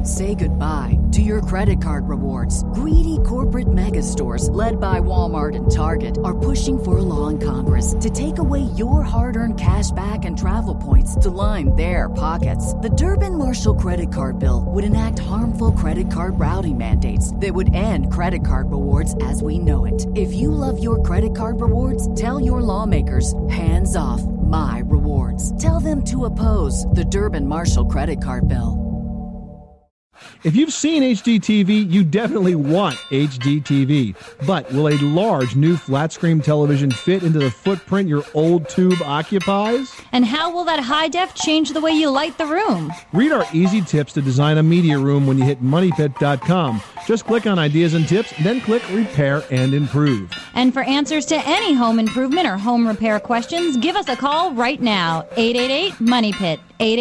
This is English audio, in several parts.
Say goodbye to your credit card rewards. Greedy corporate mega stores, led by Walmart and Target, are pushing for a law in Congress to take away your hard-earned cash back and travel points to line their pockets. The Durbin-Marshall credit card bill would enact harmful credit card routing mandates that would end credit card rewards as we know it. If you love your credit card rewards, tell your lawmakers, hands off my rewards. Tell them to oppose the Durbin-Marshall credit card bill. If you've seen HDTV, you definitely want HDTV. But will a large new flat-screen television fit into the footprint your old tube occupies? And how will that high def change the way you light the room? Read our easy tips to design a media room when you hit MoneyPit.com. Just click on Ideas and Tips, then click Repair and Improve. And for answers to any home improvement or home repair questions, give us a call right now. 888-MONEYPIT.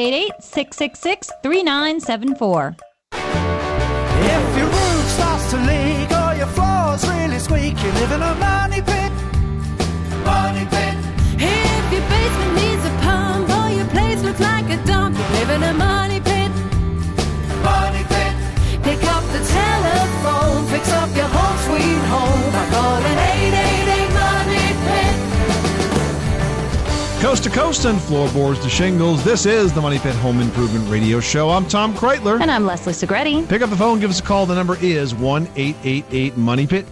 888-666-3974. If your roof starts to leak or your floor's really squeak, you live in a money pit. Money pit. If your basement needs a pump or your place looks like a dump, you live in a money pit. Money pit. Pick up the telephone, fix up your home sweet home by calling 888-MONEY-PIT. Coast to coast and floorboards to shingles, this is the Money Pit Home Improvement Radio Show. I'm Tom Kreitler. And I'm Leslie Segretti. Pick up the phone, give us a call. The number is 1-888-MONEY-PIT,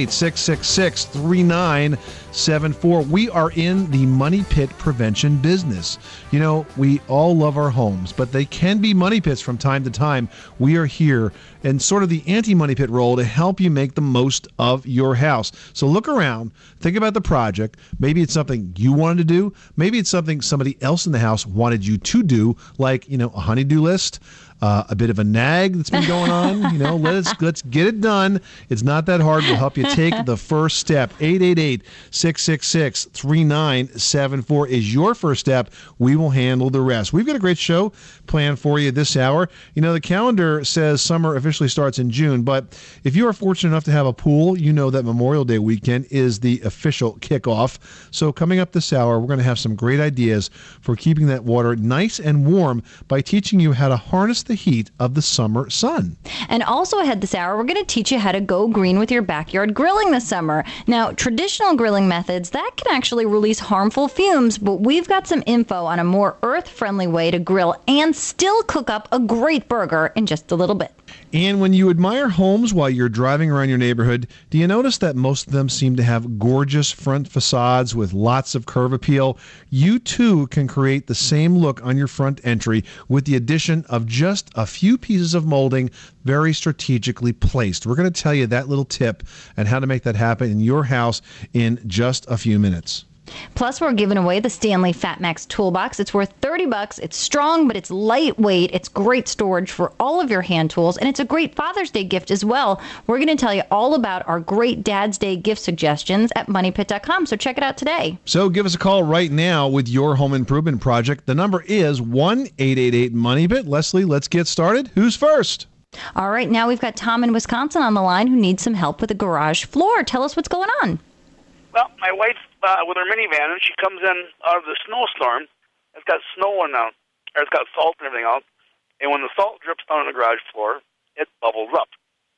888-666-3974. We are in the money pit prevention business. You know, we all love our homes, but they can be money pits from time to time. We are here in sort of the anti-money pit role to help you make the most of your house. So look around, think about the project. Maybe it's something you wanted to do. Maybe it's something somebody else in the house wanted you to do, like, you know, a honey-do list, a bit of a nag that's been going on. You know, let's get it done. It's not that hard. We'll help you take the first step. 888-666-3974 is your first step. We will handle the rest. We've got a great show planned for you this hour. You know, the calendar says summer officially starts in June, but if you are fortunate enough to have a pool, you know that Memorial Day weekend is the official kickoff. So coming up this hour, we're going to have some great ideas for keeping that water nice and warm by teaching you how to harness the heat of the summer sun. And also ahead this hour, we're going to teach you how to go green with your backyard grilling this summer. Now, traditional grilling methods, that can actually release harmful fumes, but we've got some info on a more earth-friendly way to grill and still cook up a great burger in just a little bit. And when you admire homes while you're driving around your neighborhood, do you notice that most of them seem to have gorgeous front facades with lots of curb appeal? You too can create the same look on your front entry with the addition of just a few pieces of molding very strategically placed. We're going to tell you that little tip and how to make that happen in your house in just a few minutes. Plus, we're giving away the Stanley FatMax Toolbox. It's worth $30. It's strong, but it's lightweight. It's great storage for all of your hand tools, and it's a great Father's Day gift as well. We're going to tell you all about our great Dad's Day gift suggestions at MoneyPit.com, so check it out today. So give us a call right now with your home improvement project. The number is 1-888-MONEYPIT. Leslie, let's get started. Who's first? All right, now we've got Tom in Wisconsin on the line who needs some help with a garage floor. Tell us what's going on. Well, my wife, with her minivan, and she comes in out of the snowstorm. It's got snow in now, or it's got salt and everything else. And when the salt drips down on the garage floor, it bubbles up,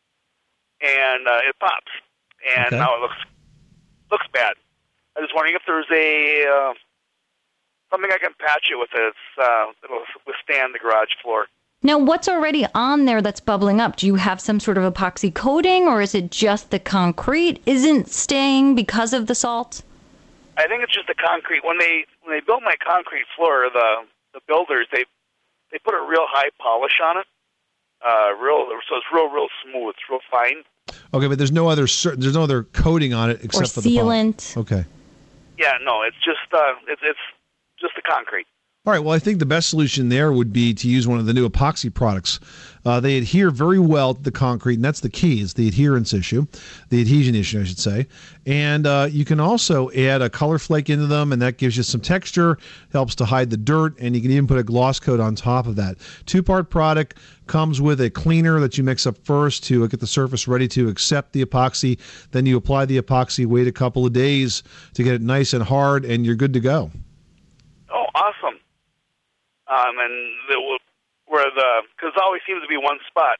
and it pops. And now it looks bad. I was wondering if there's a something I can patch it with that'll withstand the garage floor. Now, what's already on there that's bubbling up? Do you have some sort of epoxy coating, or is it just the concrete isn't staying because of the salt? I think it's just the concrete. When they built my concrete floor, the builders they put a real high polish on it, so it's real smooth, it's real fine. Okay, but there's no other coating on it except for the sealant. Okay. Yeah, no, it's just the concrete. All right, well, I think the best solution there would be to use one of the new epoxy products. They adhere very well to the concrete, and that's the key, is the adhesion issue, I should say. And you can also add a color flake into them, and that gives you some texture, helps to hide the dirt, and you can even put a gloss coat on top of that. Two-part product, comes with a cleaner that you mix up first to get the surface ready to accept the epoxy. Then you apply the epoxy, wait a couple of days to get it nice and hard, and you're good to go. Oh, awesome. And because it always seems to be one spot.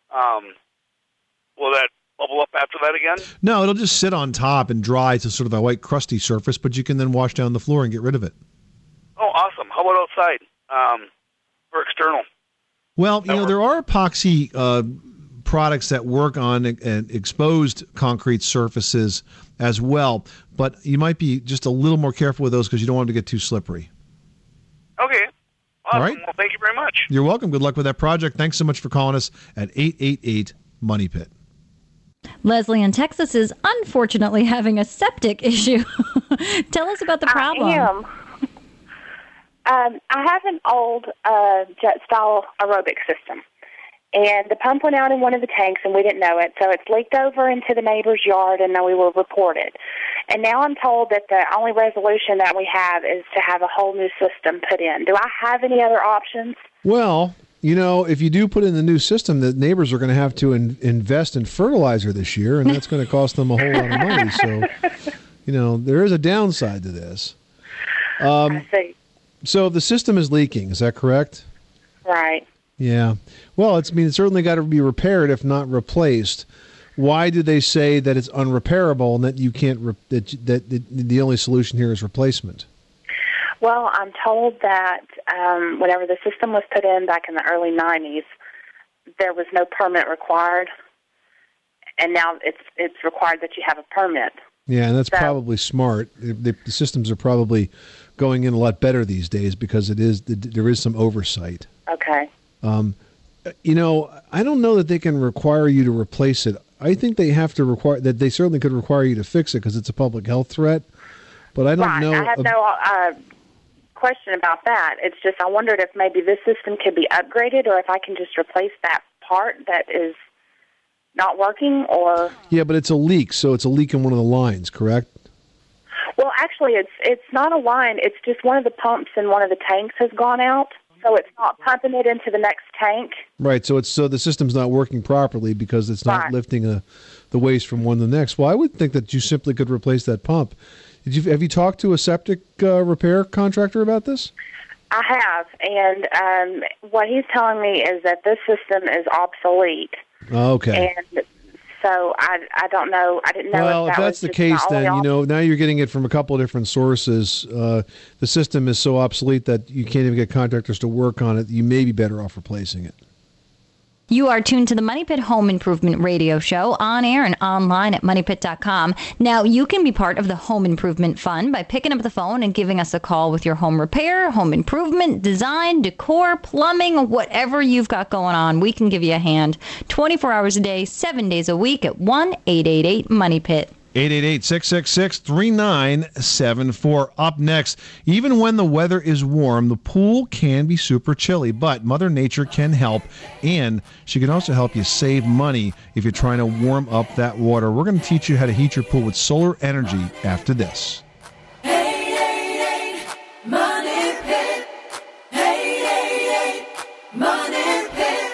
Will that bubble up after that again? No, it'll just sit on top and dry to sort of a white crusty surface, but you can then wash down the floor and get rid of it. Oh, awesome. How about outside or external? Well, there are epoxy products that work on exposed concrete surfaces as well, but you might be just a little more careful with those because you don't want them to get too slippery. Okay. Awesome. All right. Well, thank you very much. You're welcome. Good luck with that project. Thanks so much for calling us at 888-MONEY-PIT. Leslie in Texas is unfortunately having a septic issue. Tell us about the problem. I am. I have an old jet-style aerobic system, and the pump went out in one of the tanks, and we didn't know it, so it's leaked over into the neighbor's yard, and then we will report it. And now I'm told that the only resolution that we have is to have a whole new system put in. Do I have any other options? Well, if you do put in the new system, the neighbors are going to have to invest in fertilizer this year, and that's going to cost them a whole lot of money. So, there is a downside to this. I see. So the system is leaking, is that correct? Right. Yeah. Well, it's certainly got to be repaired, if not replaced. Why do they say that it's unrepairable and that you can't? That the only solution here is replacement? Well, I'm told that whenever the system was put in back in the early 90s, there was no permit required, and now it's required that you have a permit. Yeah, and that's probably smart. The systems are probably going in a lot better these days because there is some oversight. Okay. I don't know that they can require you to replace it. I think they have to require that. They certainly could require you to fix it because it's a public health threat. But I don't know. I have no question about that. It's just I wondered if maybe this system could be upgraded, or if I can just replace that part that is not working, or... Yeah, but it's a leak, so it's a leak in one of the lines, correct? Well, actually, it's not a line. It's just one of the pumps in one of the tanks has gone out, so it's not pumping it into the next tank. Right, so the system's not working properly because it's not lifting the waste from one to the next. Well, I would think that you simply could replace that pump. Have you talked to a septic repair contractor about this? I have, and what he's telling me is that this system is obsolete. Okay. And so I don't know. I didn't know. Well, if that's the case, then now you're getting it from a couple of different sources. The system is so obsolete that you can't even get contractors to work on it. You may be better off replacing it. You are tuned to the Money Pit Home Improvement Radio Show on air and online at moneypit.com. Now, you can be part of the Home Improvement Fund by picking up the phone and giving us a call with your home repair, home improvement, design, decor, plumbing, whatever you've got going on. We can give you a hand 24 hours a day, 7 days a week at 1-888-MONEY-PIT. 888-666-3974. Up next, even when the weather is warm, the pool can be super chilly, but Mother Nature can help, and she can also help you save money if you're trying to warm up that water. We're going to teach you how to heat your pool with solar energy after this. 888 Money Pit. 888 Money Pit.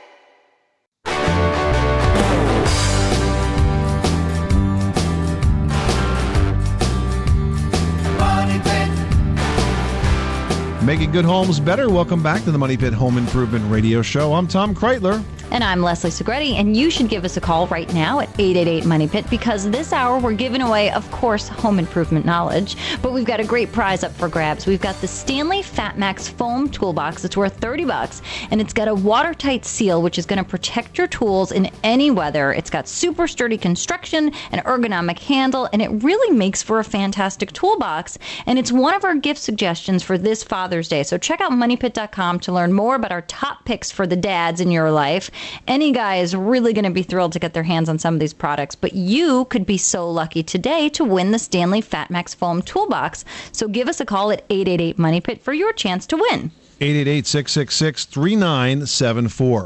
Making good homes better. Welcome back to the Money Pit Home Improvement Radio Show. I'm Tom Kreitler. And I'm Leslie Segretti, and you should give us a call right now at 888-MONEY-PIT because this hour we're giving away, of course, home improvement knowledge, but we've got a great prize up for grabs. We've got the Stanley FatMax Foam Toolbox. It's worth $30, and it's got a watertight seal, which is going to protect your tools in any weather. It's got super sturdy construction, an ergonomic handle, and it really makes for a fantastic toolbox, and it's one of our gift suggestions for this Father's Day. So check out moneypit.com to learn more about our top picks for the dads in your life. Any guy is really going to be thrilled to get their hands on some of these products, but you could be so lucky today to win the Stanley FatMax Foam Toolbox. So give us a call at 888-MONEY-PIT for your chance to win. 888-666-3974.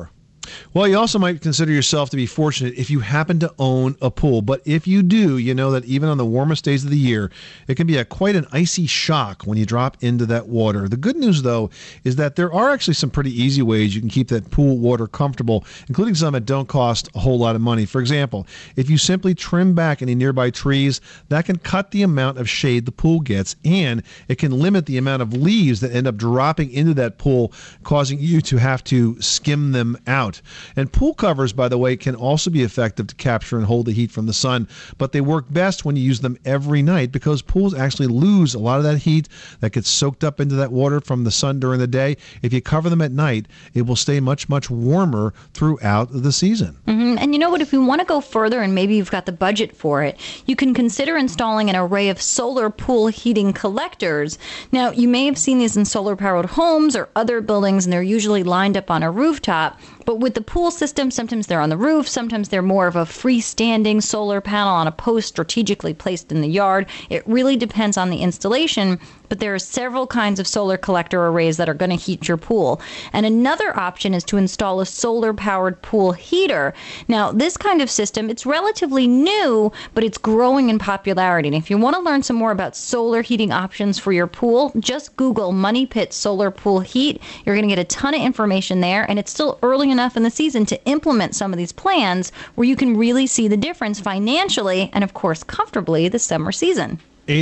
Well, you also might consider yourself to be fortunate if you happen to own a pool. But if you do, you know that even on the warmest days of the year, it can be quite an icy shock when you drop into that water. The good news, though, is that there are actually some pretty easy ways you can keep that pool water comfortable, including some that don't cost a whole lot of money. For example, if you simply trim back any nearby trees, that can cut the amount of shade the pool gets, and it can limit the amount of leaves that end up dropping into that pool, causing you to have to skim them out. And pool covers, by the way, can also be effective to capture and hold the heat from the sun, but they work best when you use them every night because pools actually lose a lot of that heat that gets soaked up into that water from the sun during the day. If you cover them at night, it will stay much, much warmer throughout the season. Mm-hmm. And you know what? If you want to go further and maybe you've got the budget for it, you can consider installing an array of solar pool heating collectors. Now, you may have seen these in solar-powered homes or other buildings, and they're usually lined up on a rooftop. But with the pool system, sometimes they're on the roof, sometimes they're more of a freestanding solar panel on a post strategically placed in the yard. It really depends on the installation, but there are several kinds of solar collector arrays that are going to heat your pool. And another option is to install a solar-powered pool heater. Now, this kind of system, it's relatively new, but it's growing in popularity. And if you want to learn some more about solar heating options for your pool, just Google Money Pit Solar Pool Heat. You're going to get a ton of information there, and it's still early enough in the season to implement some of these plans where you can really see the difference financially and, of course, comfortably this summer season.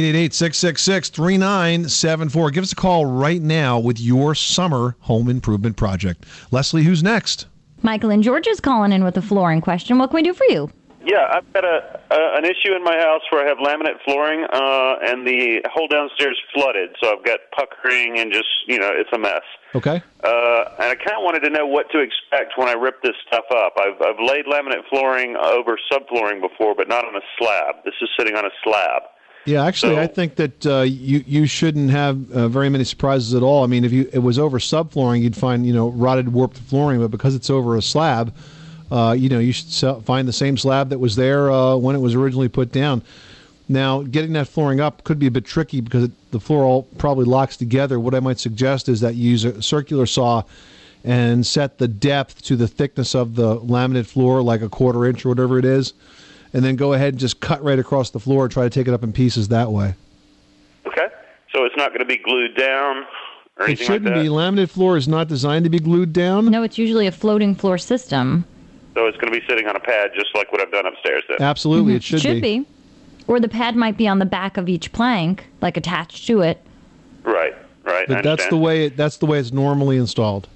888-666-3974. Give us a call right now with your summer home improvement project. Leslie, who's next? Michael in Georgia's calling in with a flooring question. What can we do for you? Yeah, I've got an issue in my house where I have laminate flooring, and the whole downstairs flooded, so I've got puckering and just, it's a mess. Okay. And I kind of wanted to know what to expect when I rip this stuff up. I've laid laminate flooring over subflooring before, but not on a slab. This is sitting on a slab. Yeah, actually, I think that you shouldn't have very many surprises at all. I mean, if it was over subflooring, you'd find rotted, warped flooring, but because it's over a slab, you should find the same slab that was there when it was originally put down. Now, getting that flooring up could be a bit tricky because the floor all probably locks together. What I might suggest is that you use a circular saw and set the depth to the thickness of the laminate floor, like a 1/4 inch or whatever it is, and then go ahead and just cut right across the floor and try to take it up in pieces that way. Okay. So it's not going to be glued down or anything like that? It shouldn't be. Laminate floor is not designed to be glued down. No, it's usually a floating floor system. So it's going to be sitting on a pad just like what I've done upstairs then? Absolutely, Mm-hmm. it should be. Or the pad might be on the back of each plank, like attached to it. Right. But that's the way it's normally installed.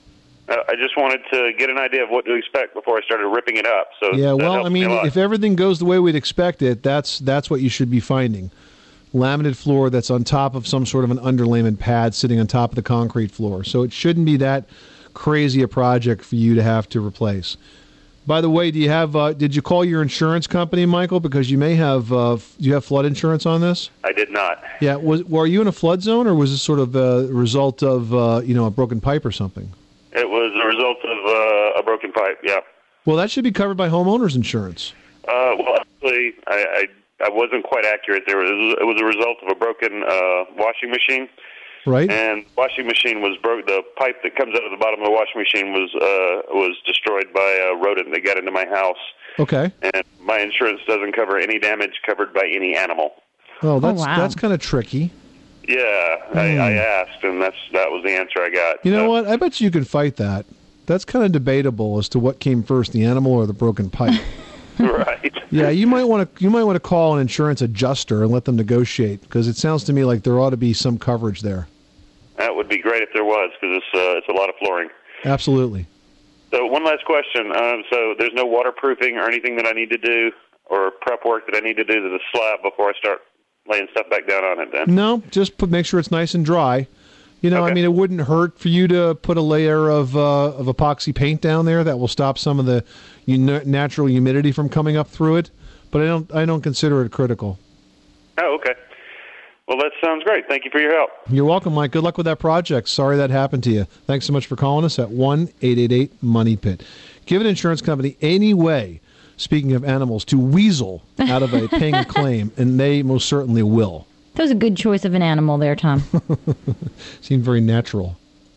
I just wanted to get an idea of what to expect before I started ripping it up. So yeah, well, I mean, if everything goes the way we'd expect it, that's what you should be finding. Laminate floor that's on top of some sort of an underlayment pad sitting on top of the concrete floor. So it shouldn't be that crazy a project for you to have to replace. By the way, did you call your insurance company, Michael? Because you may have, do you have flood insurance on this? I did not. Yeah, were you in a flood zone, or was this sort of a result of, a broken pipe or something? It was a result of a broken pipe, yeah. Well, that should be covered by homeowners insurance. Well, actually, I wasn't quite accurate. It was a result of a broken washing machine. Right. And washing machine was broke. The pipe that comes out of the bottom of the washing machine was destroyed by a rodent that got into my house. Okay. And my insurance doesn't cover any damage covered by any animal. Oh, that's kind of tricky. Yeah, I asked, and that was the answer I got. You know what? I bet you could fight that. That's kind of debatable as to what came first, the animal or the broken pipe. Right. Yeah, you might want to call an insurance adjuster and let them negotiate, because it sounds to me like there ought to be some coverage there. That would be great if there was, because it's a lot of flooring. Absolutely. So one last question. So there's no waterproofing or anything that I need to do, or prep work that I need to do to the slab before I start laying stuff back down on it then? No, just make sure it's nice and dry. Okay. I mean, it wouldn't hurt for you to put a layer of epoxy paint down there that will stop some of the natural humidity from coming up through it, but I don't consider it critical. Oh, okay. Well, that sounds great. Thank you for your help. You're welcome, Mike. Good luck with that project. Sorry that happened to you. Thanks so much for calling us at 1-888-MONEY-PIT. Give an insurance company any way, speaking of animals, to weasel out of paying a claim, and they most certainly will. That was a good choice of an animal there, Tom. Seemed very natural.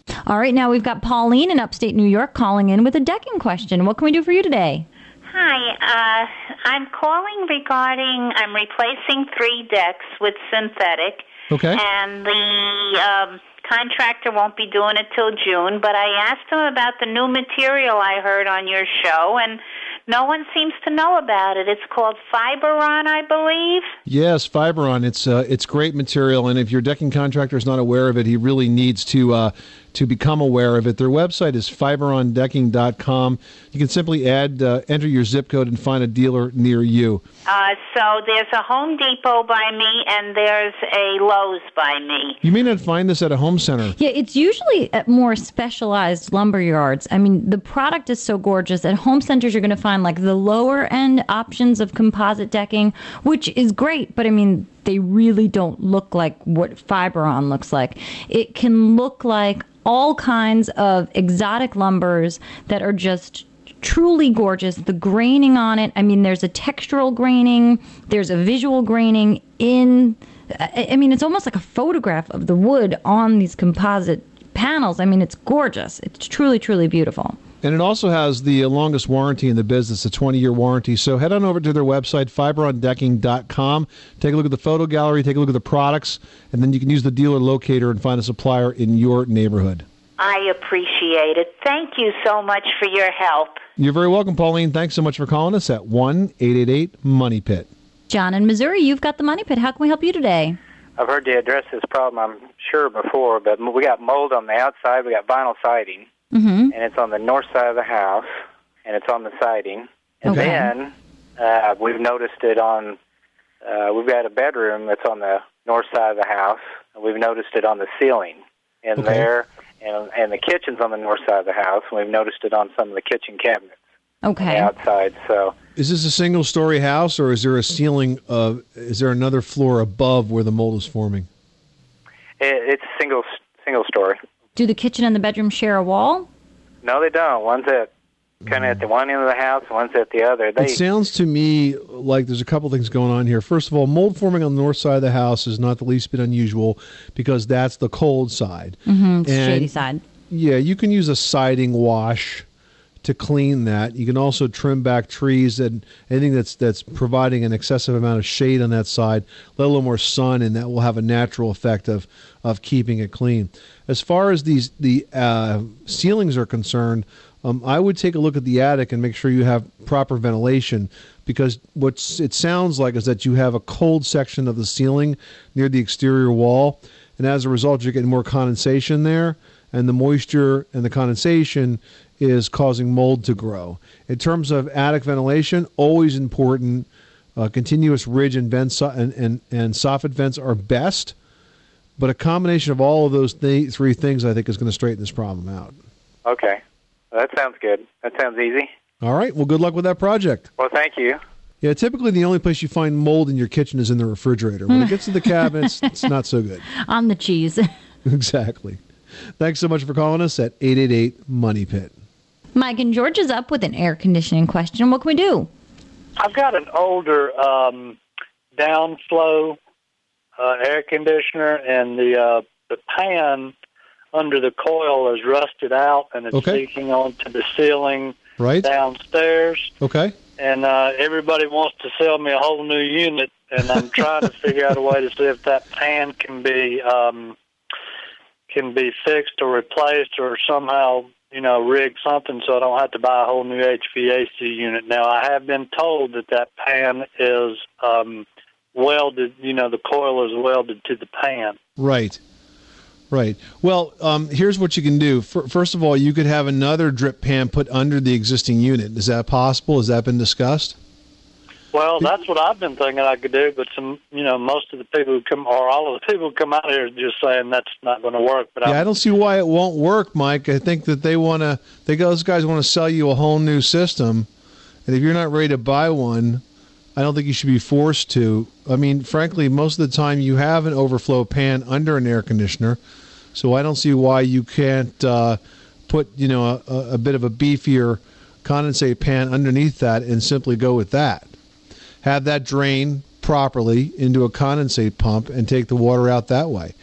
All right, now we've got Pauline in upstate New York calling in with a decking question. What can we do for you today? Hi, I'm calling regarding, I'm replacing 3 decks with synthetic. Okay. And the contractor won't be doing it till June, but I asked him about the new material I heard on your show, and no one seems to know about it. It's called Fiberon, I believe. Yes, Fiberon. It's great material, and if your decking contractor is not aware of it, he really needs to become aware of it. Their website is fiberondecking.com. You can simply enter your zip code and find a dealer near you. So there's a Home Depot by me, and there's a Lowe's by me. You may not find this at a home center. Yeah, it's usually at more specialized lumber yards. I mean, the product is so gorgeous. At home centers, you're going to find like the lower end options of composite decking, which is great, but I mean, they really don't look like what Fiberon looks like. It can look like all kinds of exotic lumbers that are just truly gorgeous. The graining on it, I mean, there's a textural graining, there's a visual graining I mean, it's almost like a photograph of the wood on these composite panels. I mean, it's gorgeous. It's truly, truly beautiful. And it also has the longest warranty in the business, a 20-year warranty. So head on over to their website, fiberondecking.com. Take a look at the photo gallery, take a look at the products, and then you can use the dealer locator and find a supplier in your neighborhood. I appreciate it. Thank you so much for your help. You're very welcome, Pauline. Thanks so much for calling us at 1-888-MONEY-PIT. John in Missouri, you've got the Money Pit. How can we help you today? I've heard you address this problem, I'm sure, before, but we got mold on the outside. We got vinyl siding, and it's on the north side of the house, and it's on the siding. And then we've noticed it on, we've got a bedroom that's on the north side of the house, and we've noticed it on the ceiling in there, and the kitchen's on the north side of the house, and we've noticed it on some of the kitchen cabinets. Okay. Outside, so. Is this a single-story house, or is there a ceiling is there another floor above where the mold is forming? It's a single story. Do the kitchen and the bedroom share a wall? No, they don't. One's at kind of at the one end of the house, one's at the other. It sounds to me like there's a couple things going on here. First of all, mold forming on the north side of the house is not the least bit unusual because that's the cold side. It's shady side. Yeah, you can use a siding wash to clean that. You can also trim back trees and anything that's providing an excessive amount of shade on that side, let a little more sun, and that will have a natural effect of keeping it clean. As far as the ceilings are concerned, I would take a look at the attic and make sure you have proper ventilation, because what it sounds like is that you have a cold section of the ceiling near the exterior wall, and as a result you're getting more condensation there, and the moisture and the condensation is causing mold to grow. In terms of attic ventilation, always important. Continuous ridge and vents and soffit vents are best, but a combination of all of those three things I think is going to straighten this problem out. Okay. Well, that sounds good. That sounds easy. All right. Well, good luck with that project. Well, thank you. Yeah, typically the only place you find mold in your kitchen is in the refrigerator. When it gets to the cabinets, it's not so good. On the cheese. Exactly. Thanks so much for calling us at 888-MONEY-PIT. Mike and George is up with an air conditioning question. What can we do? I've got an older downflow air conditioner, and the pan under the coil is rusted out, and it's leaking onto the ceiling downstairs. Okay. And everybody wants to sell me a whole new unit, and I'm trying to figure out a way to see if that pan can be fixed or replaced or somehow, rig something so I don't have to buy a whole new HVAC unit. Now, I have been told that pan is welded, the coil is welded to the pan. Right. Well, here's what you can do. First of all, you could have another drip pan put under the existing unit. Is that possible? Has that been discussed? Well, that's what I've been thinking I could do, but most of the people who come, or all of the people who come out here are just saying that's not going to work. But I don't see why it won't work, Mike. I think that those guys want to sell you a whole new system, and if you're not ready to buy one, I don't think you should be forced to. I mean, frankly, most of the time you have an overflow pan under an air conditioner, so I don't see why you can't put a bit of a beefier condensate pan underneath that and simply go with that. Have that drain properly into a condensate pump and take the water out that way.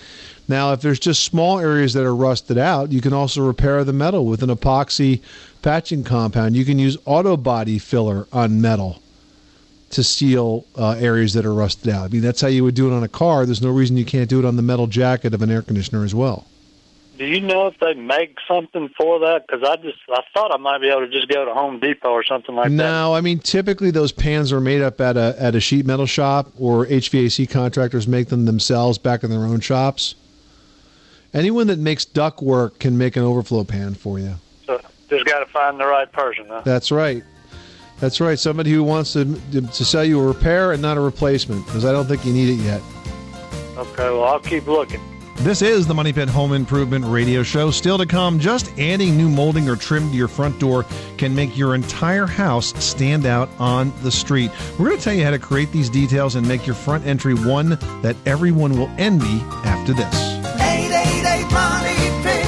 Now, if there's just small areas that are rusted out, you can also repair the metal with an epoxy patching compound. You can use auto body filler on metal to seal areas that are rusted out. I mean, that's how you would do it on a car. There's no reason you can't do it on the metal jacket of an air conditioner as well. Do you know if they make something for that? Because I thought I might be able to just go to Home Depot or something like that. No, I mean, typically those pans are made up at a sheet metal shop, or HVAC contractors make them themselves back in their own shops. Anyone that makes ductwork can make an overflow pan for you. So just got to find the right person, huh? That's right. That's right. Somebody who wants to sell you a repair and not a replacement, because I don't think you need it yet. Okay, well, I'll keep looking. This is the Money Pit Home Improvement Radio Show. Still to come, just adding new molding or trim to your front door can make your entire house stand out on the street. We're going to tell you how to create these details and make your front entry one that everyone will envy after this. 888 Money Pit.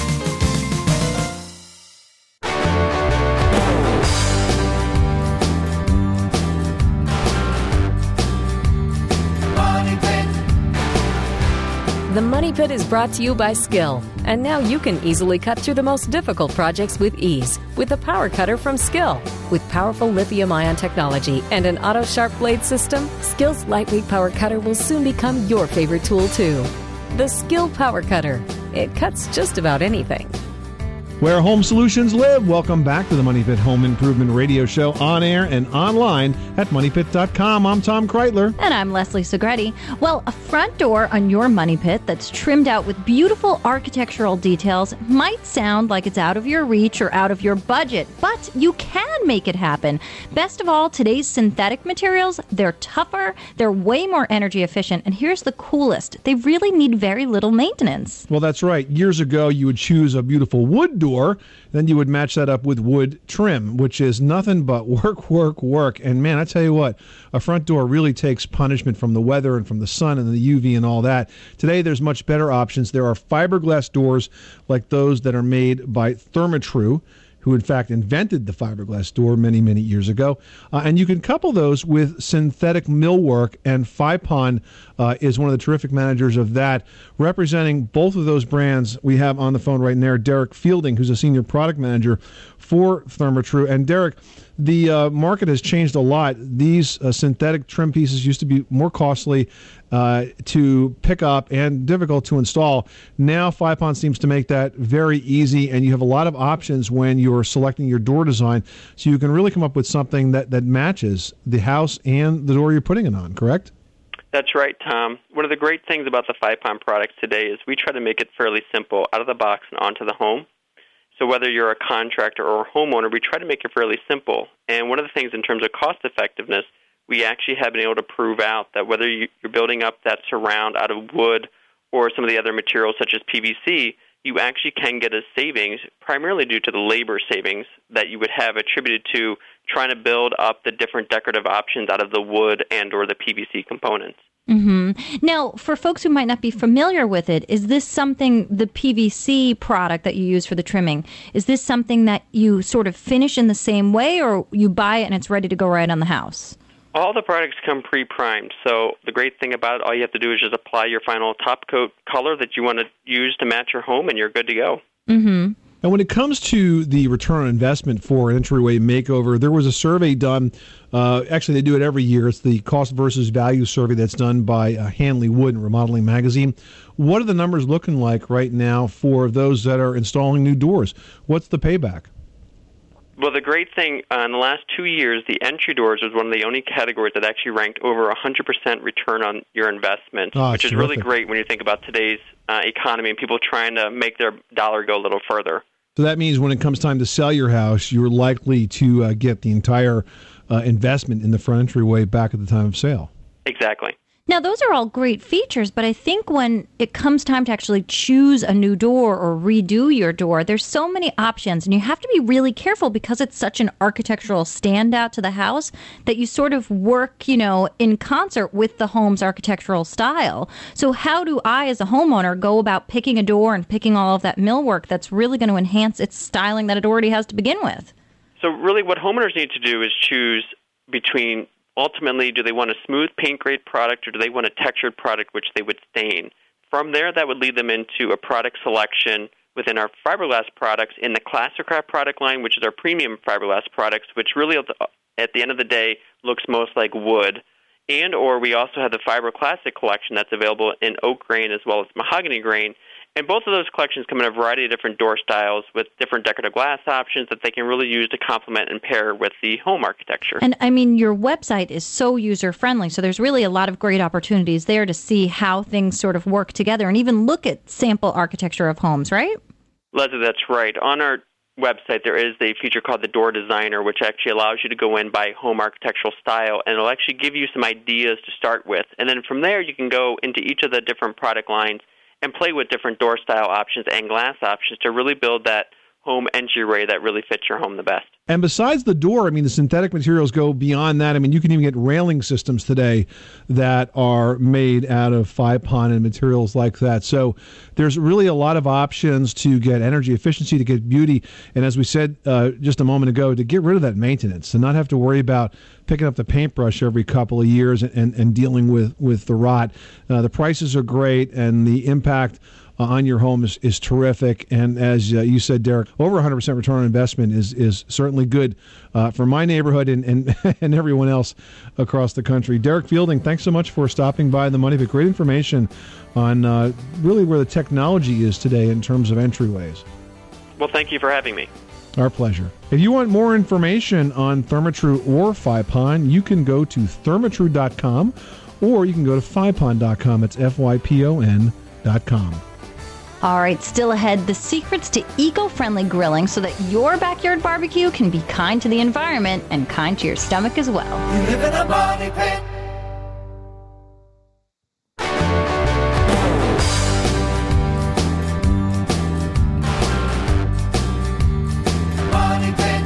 The Money Pit is brought to you by Skill. And now you can easily cut through the most difficult projects with ease with the Power Cutter from Skill. With powerful lithium-ion technology and an auto sharp blade system, Skill's lightweight Power Cutter will soon become your favorite tool too. The Skill Power Cutter. It cuts just about anything. Where home solutions live. Welcome back to the Money Pit Home Improvement Radio Show, on air and online at moneypit.com. I'm Tom Kreitler. And I'm Leslie Segretti. Well, a front door on your Money Pit that's trimmed out with beautiful architectural details might sound like it's out of your reach or out of your budget, but you can make it happen. Best of all, today's synthetic materials, they're tougher, they're way more energy efficient, and here's the coolest. They really need very little maintenance. Well, that's right. Years ago, you would choose a beautiful wood door. Then you would match that up with wood trim, which is nothing but work. And man, I tell you what, a front door really takes punishment from the weather and from the sun and the UV and all that. Today, there's much better options. There are fiberglass doors like those that are made by Therma-Tru, who in fact invented the fiberglass door many, many years ago. And you can couple those with synthetic millwork, and Fypon is one of the terrific managers of that. Representing both of those brands, we have on the phone right now Derek Fielding, who's a senior product manager for Therma-Tru. And Derek, the market has changed a lot. These synthetic trim pieces used to be more costly to pick up and difficult to install. Now Fypon seems to make that very easy, and you have a lot of options when you're selecting your door design, so you can really come up with something that matches the house and the door you're putting it on, correct? That's right, Tom. One of the great things about the Fypon products today is we try to make it fairly simple out of the box and onto the home. So whether you're a contractor or a homeowner, we try to make it fairly simple. And one of the things in terms of cost effectiveness, we actually have been able to prove out that whether you're building up that surround out of wood or some of the other materials such as PVC, you actually can get a savings primarily due to the labor savings that you would have attributed to trying to build up the different decorative options out of the wood and or the PVC components. Mm-hmm. Now, for folks who might not be familiar with it, is this something, the PVC product that you use for the trimming, is this something that you sort of finish in the same way, or you buy it and it's ready to go right on the house? All the products come pre-primed, so the great thing about it, all you have to do is just apply your final top coat color that you want to use to match your home, and you're good to go. Mm-hmm. And when it comes to the return on investment for an entryway makeover, there was a survey done. Actually, they do it every year. It's the cost versus value survey that's done by Hanley Wood and Remodeling Magazine. What are the numbers looking like right now for those that are installing new doors? What's the payback? Well, the great thing, in the last 2 years, the entry doors was one of the only categories that actually ranked over 100% return on your investment, which is really great when you think about today's economy and people trying to make their dollar go a little further. So that means when it comes time to sell your house, you're likely to get the entire investment in the front entryway back at the time of sale. Exactly. Now, those are all great features, but I think when it comes time to actually choose a new door or redo your door, there's so many options, and you have to be really careful because it's such an architectural standout to the house that you sort of work, in concert with the home's architectural style. So how do I, as a homeowner, go about picking a door and picking all of that millwork that's really going to enhance its styling that it already has to begin with? So really what homeowners need to do is choose between ultimately, do they want a smooth paint grade product or do they want a textured product which they would stain? From there, that would lead them into a product selection within our fiberglass products in the Classicraft product line, which is our premium fiberglass products, which really, at the end of the day, looks most like wood. And or we also have the Fiber Classic collection that's available in oak grain as well as mahogany grain. And both of those collections come in a variety of different door styles with different decorative glass options that they can really use to complement and pair with the home architecture. And, I mean, your website is so user-friendly, so there's really a lot of great opportunities there to see how things sort of work together and even look at sample architecture of homes, right? Leslie, that's right. On our website, there is a feature called the Door Designer, which actually allows you to go in by home architectural style, and it'll actually give you some ideas to start with. And then from there, you can go into each of the different product lines and play with different door style options and glass options to really build that home entryway that really fits your home the best. And besides the door, I mean, the synthetic materials go beyond that. I mean, you can even get railing systems today that are made out of FIPON and materials like that. So there's really a lot of options to get energy efficiency, to get beauty, and as we said just a moment ago, to get rid of that maintenance, to not have to worry about picking up the paintbrush every couple of years and dealing with the rot. The prices are great, and the impact on your home is terrific. And as you said, Derek, over 100% return on investment is certainly good for my neighborhood and everyone else across the country. Derek Fielding, thanks so much for stopping by the Money Pit. Great information on really where the technology is today in terms of entryways. Well, thank you for having me. Our pleasure. If you want more information on Therma-Tru or FIPON, you can go to thermatru.com or you can go to FIPON.com. It's FYPON.com. All right, still ahead, the secrets to eco-friendly grilling so that your backyard barbecue can be kind to the environment and kind to your stomach as well. You live in a money pit. Money pit.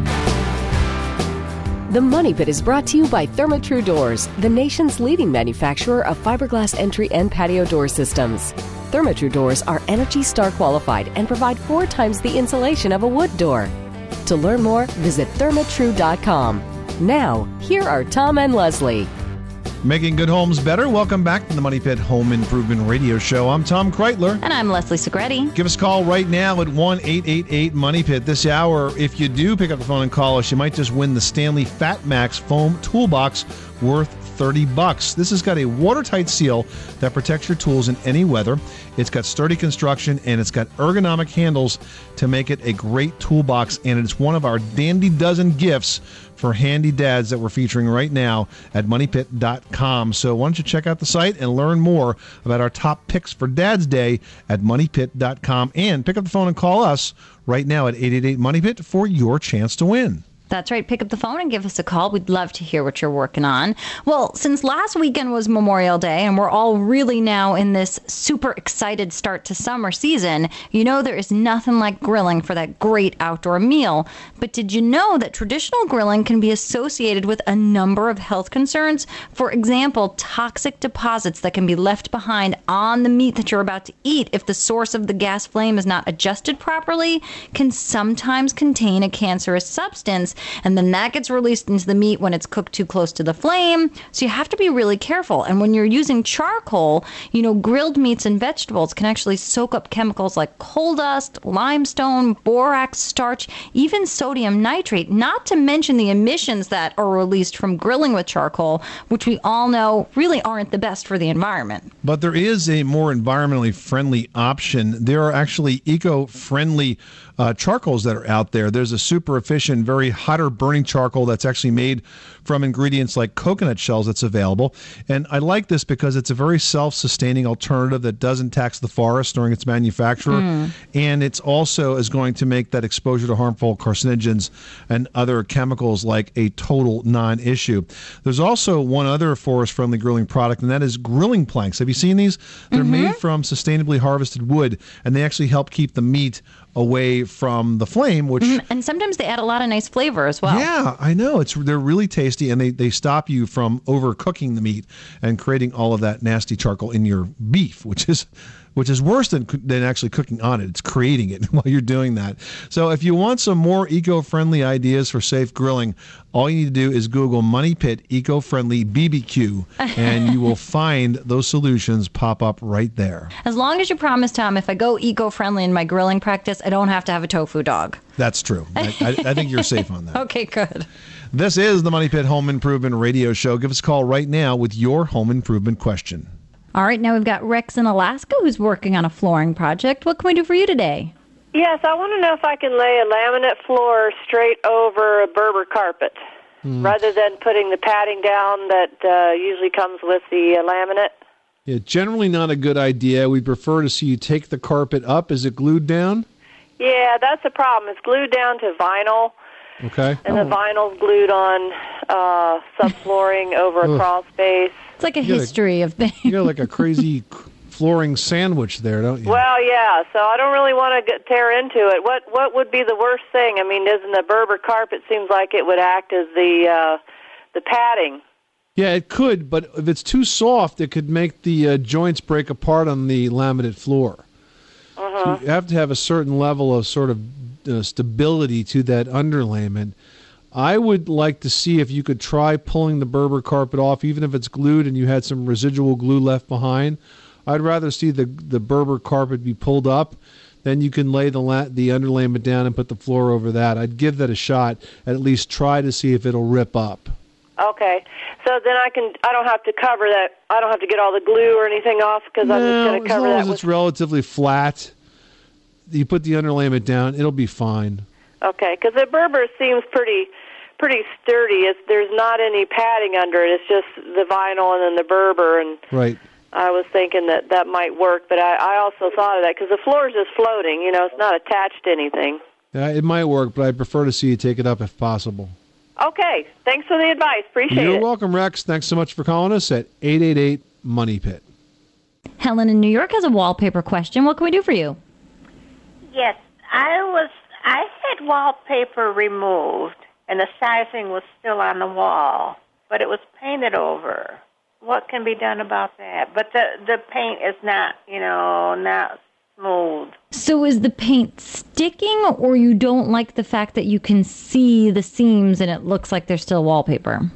The Money Pit is brought to you by Therma-Tru Doors, the nation's leading manufacturer of fiberglass entry and patio door systems. Therma-Tru doors are ENERGY STAR qualified and provide 4 times the insulation of a wood door. To learn more, visit thermatru.com. Now, here are Tom and Leslie. Making good homes better. Welcome back to the Money Pit Home Improvement Radio Show. I'm Tom Kreitler. And I'm Leslie Segretti. Give us a call right now at 1-888-MONEY-PIT. This hour, if you do pick up the phone and call us, you might just win the Stanley Fat Max Foam Toolbox worth $30. This has got a watertight seal that protects your tools in any weather. It's got sturdy construction and it's got ergonomic handles to make it a great toolbox, and it's one of our dandy dozen gifts for handy dads that we're featuring right now at moneypit.com. So why don't you check out the site and learn more about our top picks for Dad's Day at moneypit.com, and pick up the phone and call us right now at 888-MONEY-PIT for your chance to win. That's right. Pick up the phone and give us a call. We'd love to hear what you're working on. Well, since last weekend was Memorial Day and we're all really now in this super excited start to summer season, you know there is nothing like grilling for that great outdoor meal. But did you know that traditional grilling can be associated with a number of health concerns? For example, toxic deposits that can be left behind on the meat that you're about to eat if the source of the gas flame is not adjusted properly can sometimes contain a cancerous substance. And then that gets released into the meat when it's cooked too close to the flame. So you have to be really careful. And when you're using charcoal, you know, grilled meats and vegetables can actually soak up chemicals like coal dust, limestone, borax, starch, even sodium nitrate, not to mention the emissions that are released from grilling with charcoal, which we all know really aren't the best for the environment. But there is a more environmentally friendly option. There are actually eco-friendly charcoals that are out there. There's a super efficient, very hotter burning charcoal that's actually made from ingredients like coconut shells that's available. And I like this because it's a very self-sustaining alternative that doesn't tax the forest during its manufacture. And it's also is going to make that exposure to harmful carcinogens and other chemicals like a total non-issue. There's also one other forest-friendly grilling product, and that is grilling planks. Have you seen these? They're made from sustainably harvested wood, and they actually help keep the meat away from the flame, which and sometimes they add a lot of nice flavor as well. Yeah, I know. They're really tasty, and they stop you from overcooking the meat and creating all of that nasty charcoal in your beef, which is which is worse than actually cooking on it. It's creating it while you're doing that. So if you want some more eco-friendly ideas for safe grilling, all you need to do is Google Money Pit Eco-Friendly BBQ, and you will find those solutions pop up right there. As long as you promise, Tom, if I go eco-friendly in my grilling practice, I don't have to have a tofu dog. That's true. I think you're safe on that. Okay, good. This is the Money Pit Home Improvement Radio Show. Give us a call right now with your home improvement question. All right, now we've got Rex in Alaska who's working on a flooring project. What can we do for you today? Yes, I want to know if I can lay a laminate floor straight over a Berber carpet rather than putting the padding down that usually comes with the laminate. Yeah, generally not a good idea. We prefer to see you take the carpet up. Is it glued down? Yeah, that's the problem. It's glued down to vinyl. Okay. And the vinyl's glued on subflooring over a crawl space. It's like a history of things. You got like a crazy flooring sandwich there, don't you? Well, yeah, so I don't really want to tear into it. What would be the worst thing? I mean, isn't the Berber carpet seems like it would act as the padding? Yeah, it could, but if it's too soft, it could make the joints break apart on the laminate floor. So you have to have a certain level of sort of stability to that underlayment. I would like to see if you could try pulling the Berber carpet off, even if it's glued and you had some residual glue left behind. I'd rather see the Berber carpet be pulled up. Then you can lay the underlayment down and put the floor over that. I'd give that a shot, and at least try to see if it'll rip up. Okay, so then I don't have to cover that. I don't have to get all the glue or anything off because I'm just going to cover that. As long as it's relatively flat, you put the underlayment down, it'll be fine. Okay, because the Berber seems pretty sturdy. There's not any padding under it. It's just the vinyl and then the Berber. And right. I was thinking that might work, but I also thought of that because the floor is just floating. You know, it's not attached to anything. Yeah, it might work, but I prefer to see you take it up if possible. Okay, thanks for the advice. Appreciate it. You're welcome, Rex. Thanks so much for calling us at 888-MONEY-PIT. Helen in New York has a wallpaper question. What can we do for you? Yes, I had wallpaper removed, and the sizing was still on the wall, but it was painted over. What can be done about that? But the paint is not smooth. So is the paint sticking, or you don't like the fact that you can see the seams and it looks like there's still wallpaper?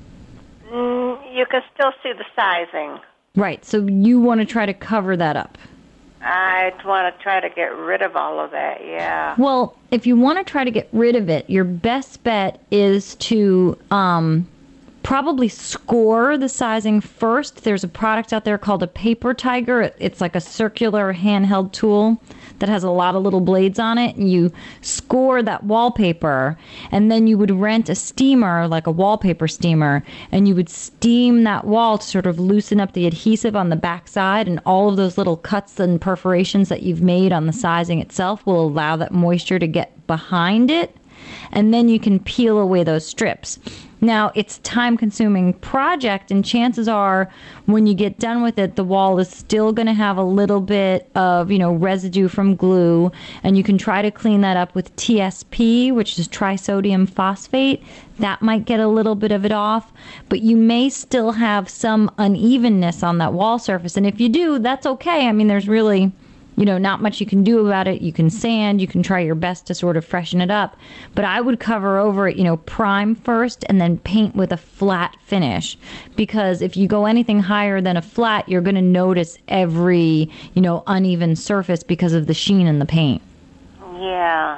You can still see the sizing. Right, so you want to try to cover that up. I want to try to get rid of all of that, yeah. Well, if you want to try to get rid of it, your best bet is to probably score the sizing first. There's a product out there called a Paper Tiger. It's like a circular handheld tool that has a lot of little blades on it. And you score that wallpaper, and then you would rent a steamer, like a wallpaper steamer, and you would steam that wall to sort of loosen up the adhesive on the back side, and all of those little cuts and perforations that you've made on the sizing itself will allow that moisture to get behind it, and then you can peel away those strips. Now, it's a time-consuming project, and chances are when you get done with it, the wall is still going to have a little bit of, residue from glue, and you can try to clean that up with TSP, which is trisodium phosphate. That might get a little bit of it off, but you may still have some unevenness on that wall surface, and if you do, that's okay. I mean, there's really not much you can do about it. You can sand, you can try your best to sort of freshen it up. But I would cover over it, prime first and then paint with a flat finish. Because if you go anything higher than a flat, you're going to notice every, uneven surface because of the sheen in the paint. Yeah.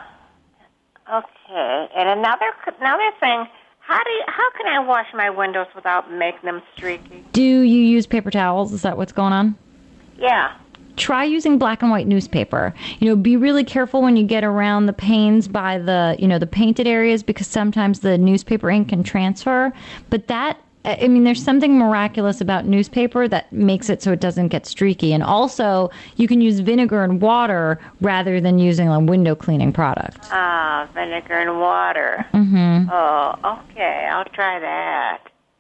Okay. And another thing, how can I wash my windows without making them streaky? Do you use paper towels? Is that what's going on? Yeah. Try using black and white newspaper. Be really careful when you get around the panes by the, the painted areas, because sometimes the newspaper ink can transfer. But there's something miraculous about newspaper that makes it so it doesn't get streaky. And also, you can use vinegar and water rather than using a window cleaning product. Vinegar and water. Mm-hmm. Oh, okay. I'll try that.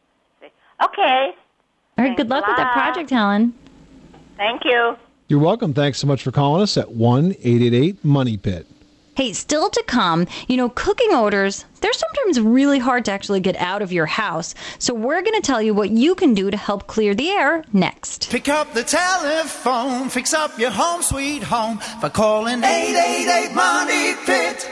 Okay. All right, good luck with that project, Helen. Thank you. You're welcome. Thanks so much for calling us at 1-888-MONEY-PIT. Hey, still to come, cooking odors, they're sometimes really hard to actually get out of your house. So we're going to tell you what you can do to help clear the air next. Pick up the telephone, fix up your home sweet home by calling 888 Money Pit.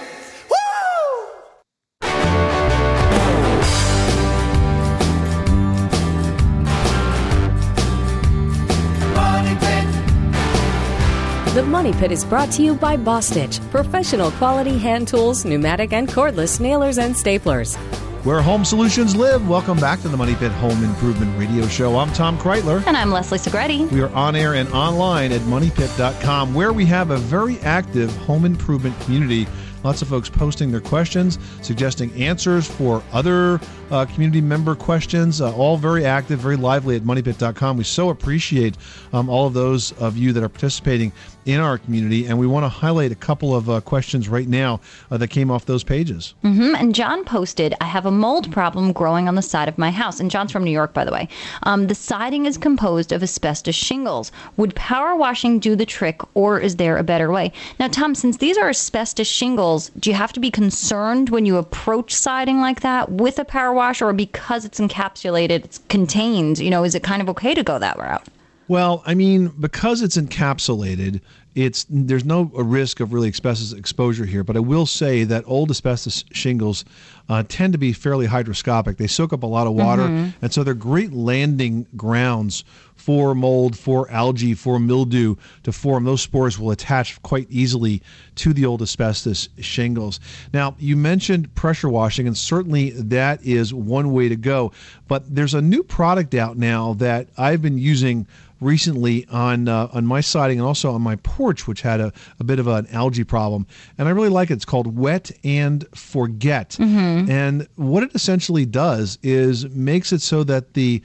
The Money Pit is brought to you by Bostitch, professional quality hand tools, pneumatic and cordless nailers and staplers. Where home solutions live. Welcome back to the Money Pit Home Improvement Radio Show. I'm Tom Kreitler. And I'm Leslie Segretti. We are on air and online at moneypit.com, where we have a very active home improvement community. Lots of folks posting their questions, suggesting answers for other community member questions, all very active, very lively at moneypit.com. We so appreciate all of those of you that are participating in our community, and we want to highlight a couple of questions right now that came off those pages. And John posted, I have a mold problem growing on the side of my house. And John's from New York, by the way. The siding is composed of asbestos shingles. Would power washing do the trick, or is there a better way? Now, Tom, since these are asbestos shingles, do you have to be concerned when you approach siding like that with a power wash, or because it's encapsulated, it's contained, is it kind of okay to go that route? Well, I mean, because it's encapsulated, there's no risk of really asbestos exposure here. But I will say that old asbestos shingles tend to be fairly hydroscopic. They soak up a lot of water, and so they're great landing grounds for mold, for algae, for mildew to form. Those spores will attach quite easily to the old asbestos shingles. Now, you mentioned pressure washing, and certainly that is one way to go. But there's a new product out now that I've been using recently on my siding and also on my porch, which had a bit of an algae problem. And I really like it. It's called Wet and Forget. And what it essentially does is makes it so that the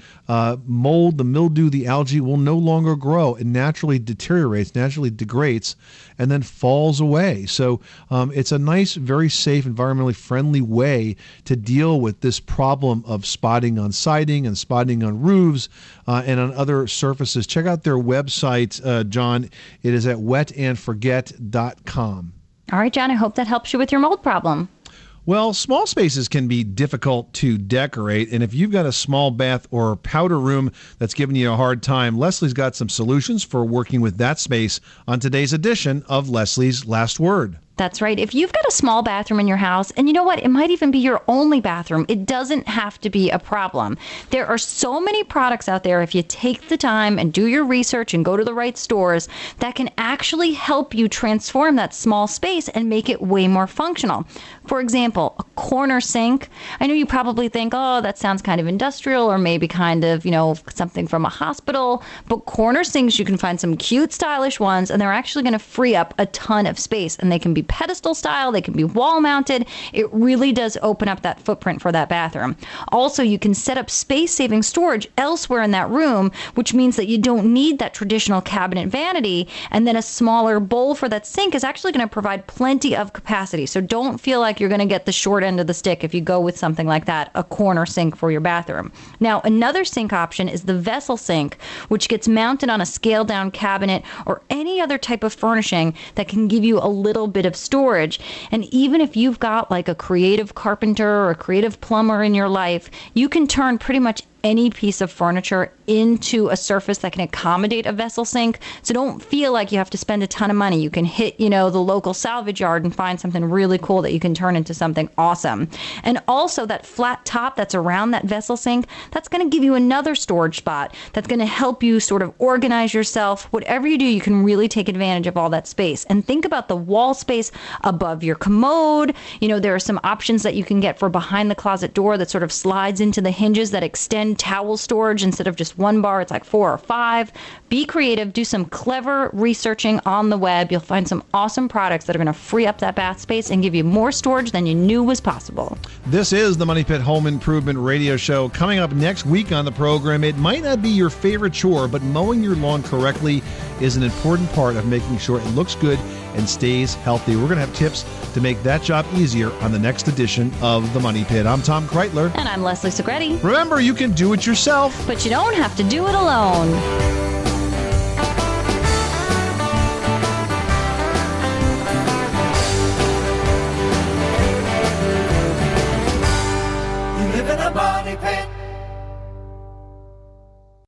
mold, the mildew, the algae will no longer grow. It naturally deteriorates, naturally degrades, and then falls away. So it's a nice, very safe, environmentally friendly way to deal with this problem of spotting on siding and spotting on roofs and on other surfaces. Check out their website, John. It is at wetandforget.com. All right, John, I hope that helps you with your mold problem. Well, small spaces can be difficult to decorate, and if you've got a small bath or powder room that's giving you a hard time, Leslie's got some solutions for working with that space on today's edition of Leslie's Last Word. That's right. If you've got a small bathroom in your house, and you know what, it might even be your only bathroom, it doesn't have to be a problem. There are so many products out there, if you take the time and do your research and go to the right stores, that can actually help you transform that small space and make it way more functional. For example, a corner sink. I know you probably think, oh, that sounds kind of industrial or maybe kind of, something from a hospital. But corner sinks, you can find some cute, stylish ones, and they're actually going to free up a ton of space. And they can be pedestal style, they can be wall mounted. It really does open up that footprint for that bathroom. Also, you can set up space-saving storage elsewhere in that room, which means that you don't need that traditional cabinet vanity, and then a smaller bowl for that sink is actually going to provide plenty of capacity. So don't feel like you're going to get the short end of the stick if you go with something like that, a corner sink for your bathroom. Now, another sink option is the vessel sink, which gets mounted on a scaled-down cabinet or any other type of furnishing that can give you a little bit of storage. And even if you've got like a creative carpenter or a creative plumber in your life, you can turn pretty much any piece of furniture into a surface that can accommodate a vessel sink. So don't feel like you have to spend a ton of money. You can hit, the local salvage yard and find something really cool that you can turn into something awesome. And also that flat top that's around that vessel sink, that's going to give you another storage spot that's going to help you sort of organize yourself. Whatever you do, you can really take advantage of all that space. And think about the wall space above your commode. There are some options that you can get for behind the closet door that sort of slides into the hinges that extend towel storage. Instead of just one bar, it's like 4 or 5. Be creative. Do some clever researching on the web. You'll find some awesome products that are going to free up that bath space and give you more storage than you knew was possible. This is the Money Pit Home Improvement Radio Show. Coming up next week on the program, it might not be your favorite chore, but mowing your lawn correctly is an important part of making sure it looks good and stays healthy. We're going to have tips to make that job easier on the next edition of The Money Pit. I'm Tom Kreitler. And I'm Leslie Segretti. Remember, you can do it yourself, but you don't have to do it alone. live in a money pit.